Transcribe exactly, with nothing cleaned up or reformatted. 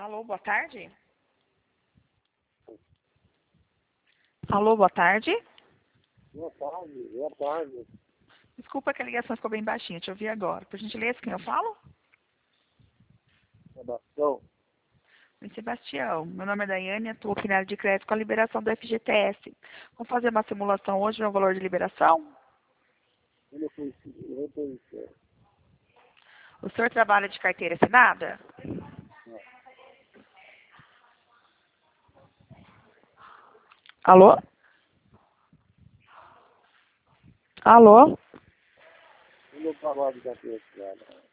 Alô, boa tarde? Alô, boa tarde? Boa tarde, boa tarde. Desculpa que a ligação ficou bem baixinha, deixa eu ouvir agora. Por gentileza, quem eu falo? Sebastião, Oi, Sebastião. Meu nome é Daiane, atuo aqui na área de crédito com a liberação do F G T S. Vamos fazer uma simulação hoje no valor de liberação? eu não conheci, eu não conheci. O senhor trabalha de carteira assinada? Alô? Alô? Eu não trabalho de carteira assinada.